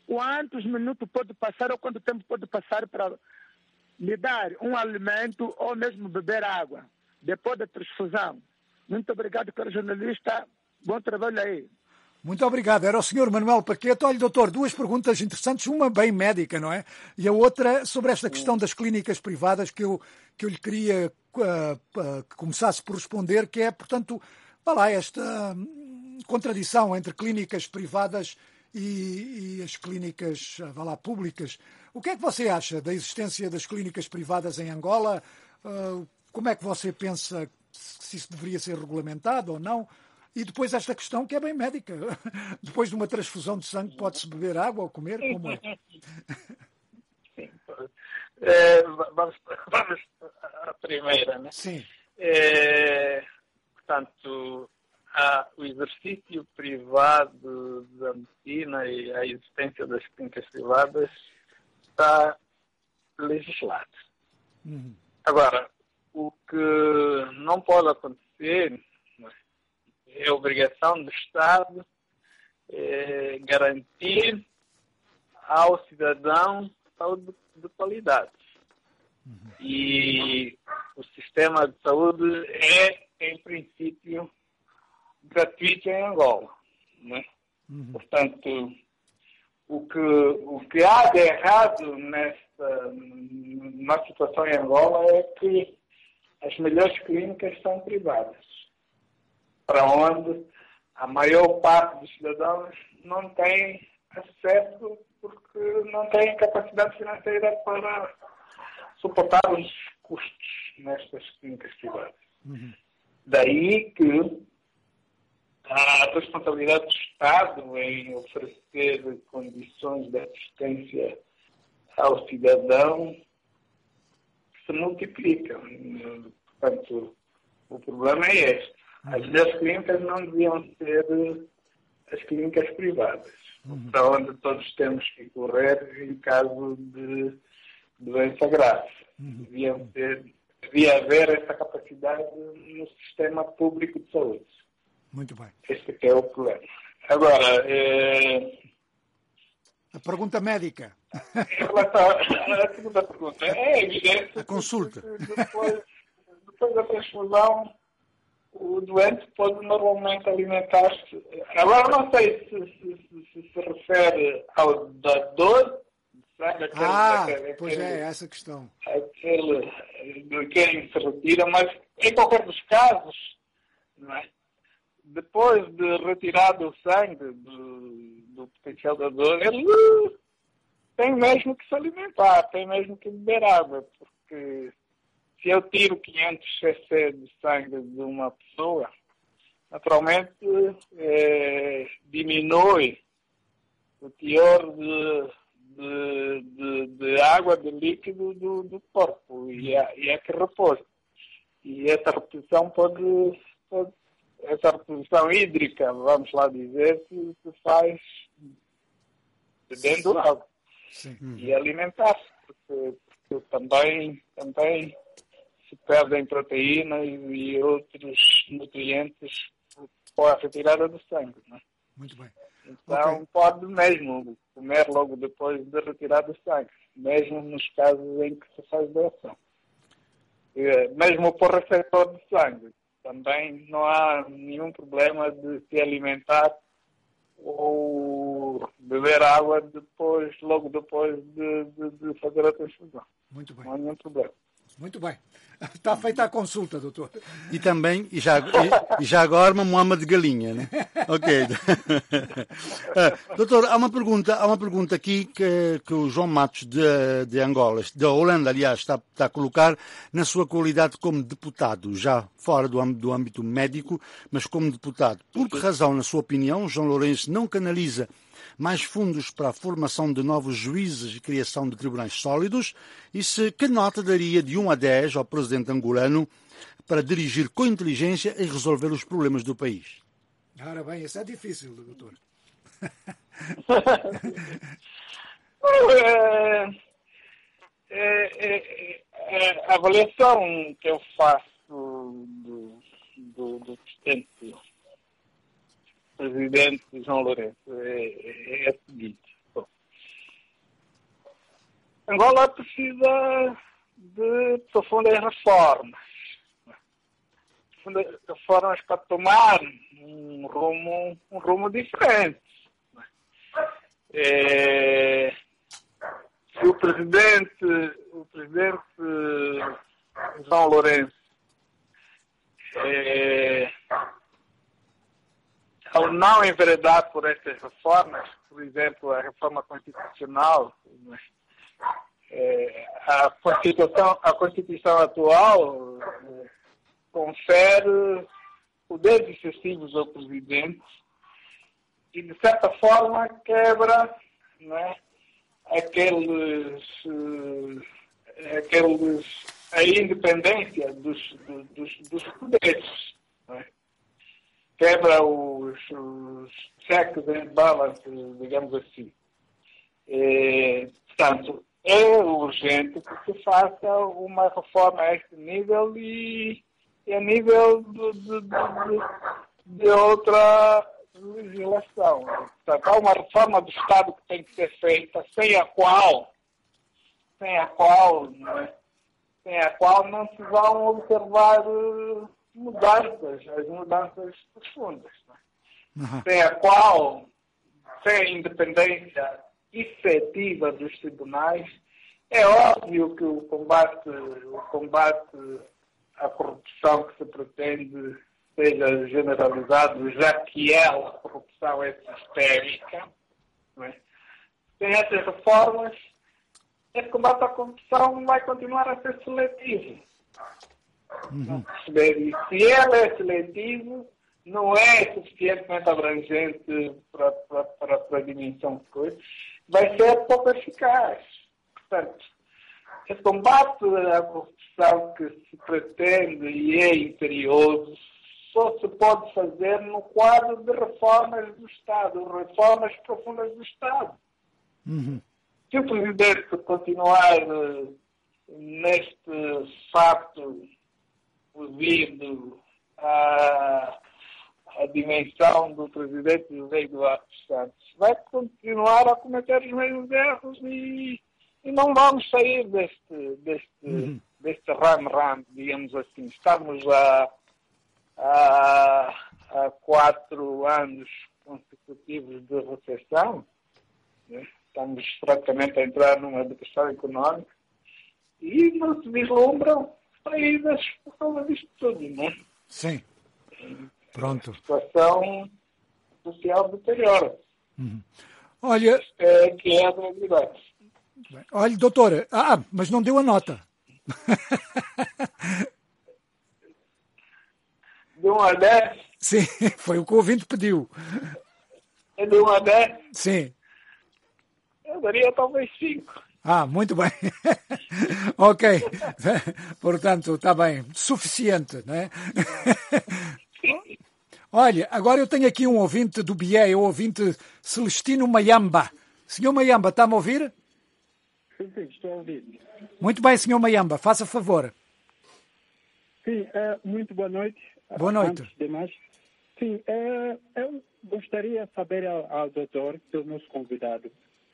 quantos minutos pode passar ou quanto tempo pode passar para lhe dar um alimento ou mesmo beber água depois da transfusão. Muito obrigado, caro jornalista. Bom trabalho aí. Muito obrigado. Era o senhor Manuel Paquete. Olha, doutor, duas perguntas interessantes, uma bem médica, não é? E a outra sobre esta questão das clínicas privadas que eu, que eu lhe queria uh, uh, que começasse por responder, que é, portanto, vá lá, esta hum, contradição entre clínicas privadas e, e as clínicas, vá lá, públicas. O que é que você acha da existência das clínicas privadas em Angola? Uh, como é que você pensa se isso deveria ser regulamentado ou não? E depois esta questão que é bem médica. Depois de uma transfusão de sangue, pode-se beber água ou comer? Como é? Sim. É, vamos, vamos à primeira, né? Sim. É, portanto, há o exercício privado da medicina e a existência das clínicas privadas está legislado. Uhum. Agora, o que não pode acontecer é a obrigação do Estado é, garantir ao cidadão saúde de qualidade. Uhum. E o sistema de saúde é, em princípio, gratuito em Angola. Né? Uhum. Portanto, o que, o que há de errado nesta, na situação em Angola é que as melhores clínicas são privadas, para onde a maior parte dos cidadãos não tem acesso porque não tem capacidade financeira para suportar os custos nestas clínicas privadas. Uhum. Daí que a responsabilidade do Estado em oferecer condições de assistência ao cidadão se multiplica. Portanto, o problema é este. As melhores clínicas não deviam ser as clínicas privadas, uhum. para onde todos temos que correr em caso de doença grave. Uhum. Deviam ter, devia haver essa capacidade no sistema público de saúde. Muito bem. Este é o problema. Agora, é... a pergunta médica. Em relação à segunda pergunta, é evidente a consulta. Que depois, depois da transfusão, o doente pode normalmente alimentar-se. Agora, não sei se se, se, se, se refere ao dador, sabe? Aquele, ah, aquele, pois aquele, é, essa questão. Aquele de quem se retira, mas em qualquer dos casos, não é? Depois de retirado o sangue do, do potencial dador, ele tem mesmo que se alimentar, tem mesmo que beber água, porque se eu tiro quinhentos centilitros de sangue de uma pessoa, naturalmente é, diminui o teor de, de, de, de água, de líquido do, do corpo, e é, e é que repousa. E essa reposição pode, pode, essa reposição hídrica, vamos lá dizer, se, se faz bebendo água. Sim. E alimentar-se, porque, porque também, também se perdem proteínas e outros nutrientes com a retirada do sangue. Né? Muito bem. Então okay. Pode mesmo comer logo depois de retirar do sangue, mesmo nos casos em que se faz doação. Mesmo por receptor de sangue, também não há nenhum problema de se alimentar ou beber água depois, logo depois de, de, de fazer a transfusão. Muito bem. Não há nenhum problema. Muito bem. Está feita a consulta, doutor. E também, e já, e, e já agora, uma moama de galinha, né? Ok. uh, doutor, há uma pergunta, há uma pergunta aqui que, que o João Matos de, de Angola, da Holanda, aliás, está, está a colocar na sua qualidade como deputado, já fora do, do âmbito médico, mas como deputado. Por que razão, na sua opinião, João Lourenço não canaliza mais fundos para a formação de novos juízes e criação de tribunais sólidos? E se que nota daria de um a dez ao presidente angolano para dirigir com inteligência e resolver os problemas do país? Ora bem, isso é difícil, doutor. é, é, é, é, a avaliação que eu faço do, do, do presidente presidente João Lourenço é, é a seguinte. Bom, Angola precisa de profundas reformas. Profundas reformas para tomar um rumo, um rumo diferente. É, se o presidente, o presidente João Lourenço, é, ao não enveredar por estas reformas, por exemplo, a reforma constitucional, é, a, Constituição, a Constituição atual é, confere poderes excessivos ao presidente e, de certa forma, quebra, né, aqueles, uh, aqueles, a independência dos, dos, dos poderes. Né? Quebra os, os checks and balances, digamos assim. E, portanto, é urgente que se faça uma reforma a este nível e, e a nível de, de, de, de outra legislação. Portanto, há uma reforma do Estado que tem que ser feita, sem a qual, sem a qual, né, sem a qual não se vão observar mudanças, as mudanças profundas. Né? Uhum. Sem a qual, sem a independência efetiva dos tribunais, é óbvio que o combate, o combate à corrupção que se pretende seja generalizado, já que ela, a corrupção é sistémica. Não é? Sem essas reformas, esse combate à corrupção vai continuar a ser seletivo. Uhum. E se ele é seletivo, não é suficientemente abrangente para, para, para, para a dimensão de coisas, vai ser pouco eficaz. Portanto, esse combate à corrupção que se pretende e é imperioso só se pode fazer no quadro de reformas do Estado, reformas profundas do Estado. Uhum. Se o Presidente continuar neste fato devido à, à dimensão do Presidente José Eduardo Santos, vai continuar a cometer os mesmos erros e, e não vamos sair deste, deste, uhum. deste ram-ram, digamos assim. Estamos a Há, há quatro anos consecutivos de recessão, né? Estamos praticamente a entrar numa depressão económica e não se vislumbram saídas por causa disto tudo, né? Sim. Pronto. A situação social deteriora. Uhum. Olha... É que é a realidade. Olha, doutora, ah, mas não deu a nota. De um a dez? Sim, foi o que o ouvinte pediu. É de um a dez? Sim. Eu daria talvez cinco. Ah, muito bem. Ok. Portanto, está bem. Suficiente, não é? Olha, agora eu tenho aqui um ouvinte do B I E, o ouvinte Celestino Mayamba. Senhor Mayamba, está-me a ouvir? Sim, sim, estou a ouvir. Muito bem, senhor Mayamba, faça favor. Sim, é, muito boa noite. Boa noite. Antes de mais, sim, é, eu gostaria de saber ao, ao doutor, que é o nosso convidado,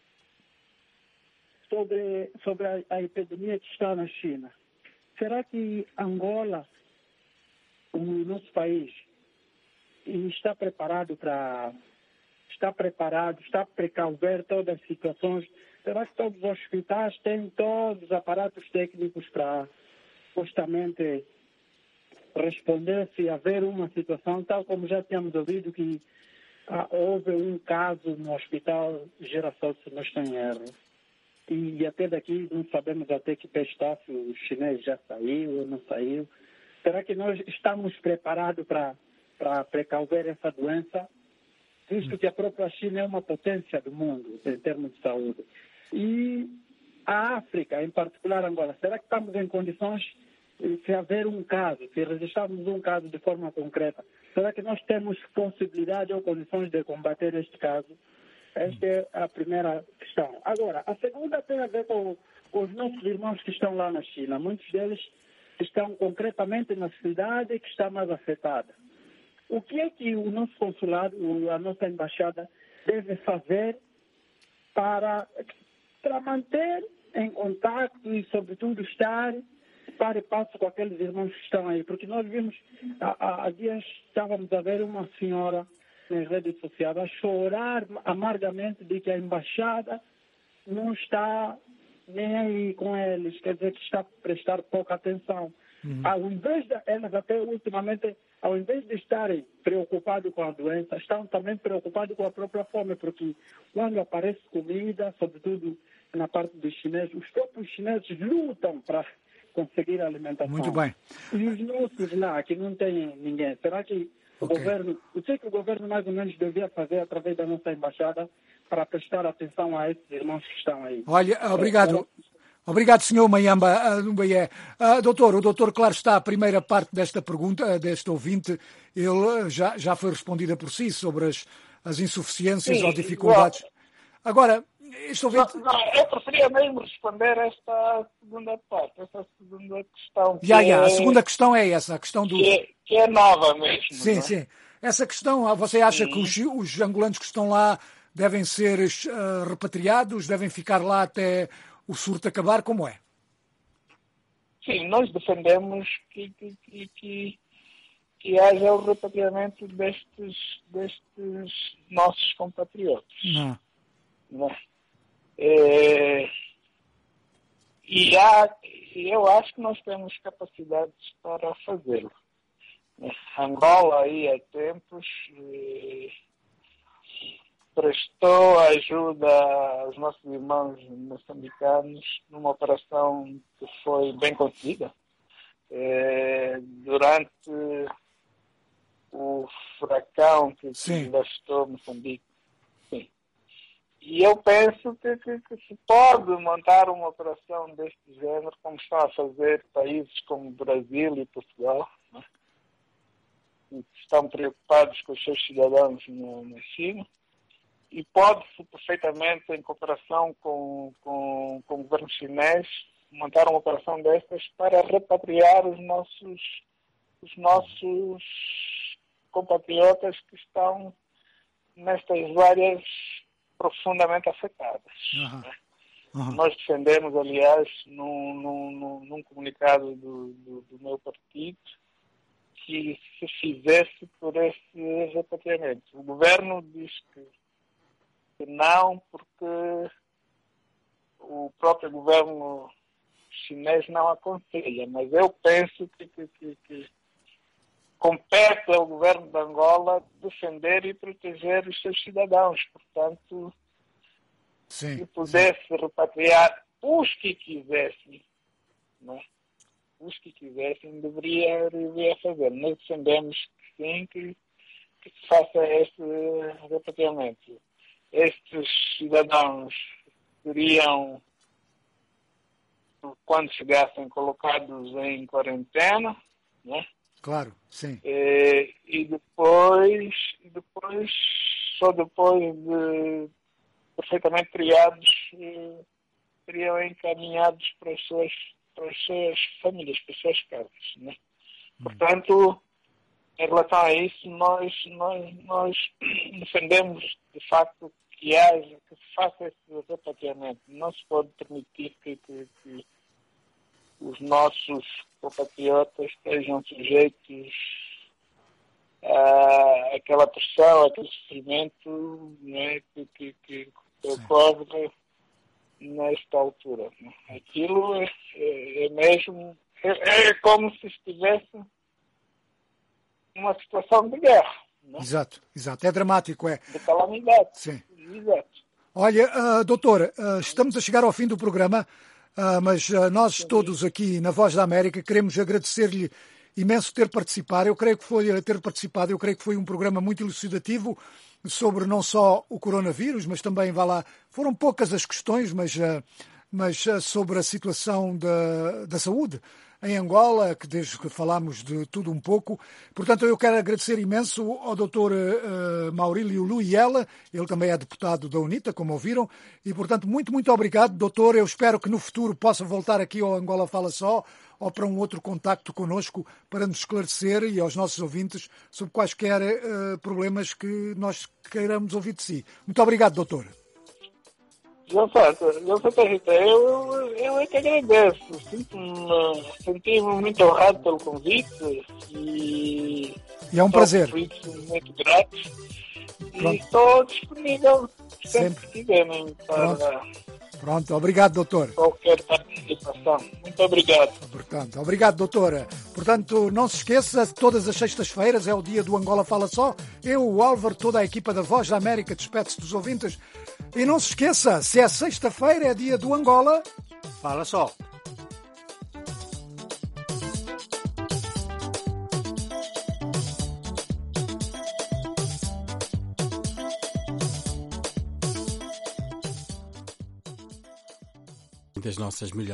sobre, sobre a, a epidemia que está na China. Será que Angola, o nosso país, está preparado para está preparado, está a precaver todas as situações? Será que todos os hospitais têm todos os aparatos técnicos para justamente responder se haver uma situação, tal como já tínhamos ouvido que ah, houve um caso no Hospital Girassol, se não estou em erro. E até daqui não sabemos até que pé está, se o chinês já saiu ou não saiu. Será que nós estamos preparados para para precaver essa doença, visto que a própria China é uma potência do mundo em termos de saúde? E a África, em particular Angola, será que estamos em condições, se haver um caso, se registrarmos um caso de forma concreta, será que nós temos possibilidade ou condições de combater este caso? Esta é a primeira questão. Agora, a segunda tem a ver com, com os nossos irmãos que estão lá na China. Muitos deles estão concretamente na cidade que está mais afetada. O que é que o nosso consulado, a nossa embaixada, deve fazer para, para manter em contato e, sobretudo, estar par e passo com aqueles irmãos que estão aí. Porque nós vimos, há, há dias estávamos a ver uma senhora nas redes sociais a chorar amargamente de que a embaixada não está nem aí com eles, quer dizer que está a prestar pouca atenção. Uhum. Ao invés de elas até ultimamente, ao invés de estarem preocupados com a doença, estão também preocupados com a própria fome, porque quando aparece comida, sobretudo na parte dos chineses, os próprios chineses lutam para conseguir alimentação. Muito bem. E os nossos lá, que não tem ninguém, será que o okay. governo, o que o governo mais ou menos devia fazer através da nossa embaixada para prestar atenção a esses irmãos que estão aí? Olha, obrigado. Obrigado, senhor Mayamba. Uh, doutor, o doutor, claro está, a primeira parte desta pergunta, deste ouvinte, ele já, já foi respondida por si sobre as, as insuficiências Sim, ou dificuldades. Igual. Agora, este ouvinte... Não, não, eu preferia mesmo responder esta segunda parte, esta segunda questão. Que já, já, é, a segunda questão é essa, a questão do... Que é, que é nova mesmo. Sim, não é? sim. Essa questão, você acha sim. que os, os angolanos que estão lá devem ser uh, repatriados, devem ficar lá até o surto acabar? Como é? Sim, nós defendemos que, que, que, que, que haja o repatriamento destes, destes nossos compatriotas. Não. Não é? É, e há, eu acho que nós temos capacidades para fazê-lo. Angola, aí há tempos, eh, prestou ajuda aos nossos irmãos moçambicanos numa operação que foi bem conseguida. Eh, durante o furacão que, que devastou Moçambique. E eu penso que, que, que se pode montar uma operação deste género, como estão a fazer países como Brasil e Portugal, né? Que estão preocupados com os seus cidadãos na, na China. E pode-se perfeitamente, em cooperação com, com, com o governo chinês, montar uma operação destas para repatriar os nossos, os nossos compatriotas que estão nestas áreas profundamente afetadas. Uhum. Uhum. Nós defendemos, aliás, num, num, num comunicado do, do, do meu partido, que se fizesse por esse repatriamento. O governo diz que, que não, porque o próprio governo chinês não aconselha, mas eu penso que, que, que, que compete ao governo de Angola defender e proteger os seus cidadãos. Portanto, sim, se pudesse sim. repatriar os que quisessem, não é? os que quisessem, deveria, deveria fazer. Nós defendemos que sim, que, que se faça este repatriamento. Estes cidadãos seriam, quando chegassem, colocados em quarentena, né? Claro, sim. E, e depois, depois, só depois de perfeitamente criados, seriam encaminhados para as suas, para as suas famílias, para as suas casas, né? Hum. Portanto, em relação a isso, nós, nós, nós defendemos, de facto, que haja, que se faça esse repatriamento. Não se pode permitir que, que, que os nossos compatriotas estejam sujeitos a aquela pressão, aquele sofrimento, né, que, que, que ocorre nesta altura. Né? Aquilo é, é, é mesmo, é, é como se estivesse numa situação de guerra. Né? Exato, exato. É dramático, é. De calamidade. Sim. Exato. Olha, uh, doutor, uh, estamos a chegar ao fim do programa. Uh, mas uh, nós todos aqui na Voz da América queremos agradecer-lhe imenso ter participado. Eu creio que foi ter participado, eu creio que foi um programa muito elucidativo sobre não só o coronavírus, mas também, vá lá, foram poucas as questões, mas, uh, mas uh, sobre a situação da, da saúde em Angola, que desde que falámos de tudo um pouco. Portanto, eu quero agradecer imenso ao doutor uh, Maurílio Luiela, ele também é deputado da UNITA, como ouviram, e, portanto, muito, muito obrigado, doutor. Eu espero que no futuro possa voltar aqui ao Angola Fala Só, ou para um outro contacto connosco, para nos esclarecer e aos nossos ouvintes sobre quaisquer uh, problemas que nós queiramos ouvir de si. Muito obrigado, doutor. Já sabe, já sabe, Rita, eu, eu é que agradeço. Sinto-me, senti-me muito honrado pelo convite e, e é um prazer. Muito grato. Pronto. E estou disponível sempre, sempre que quiserem para Pronto. Pronto, obrigado, doutor. qualquer participação. Muito obrigado. Portanto, obrigado, doutora. Portanto, não se esqueça, todas as sextas-feiras é o dia do Angola Fala Só. Eu, o Álvaro, toda a equipa da Voz da América despede-se dos ouvintes. E não se esqueça, se é sexta-feira é dia do Angola Fala Só. Das nossas melhores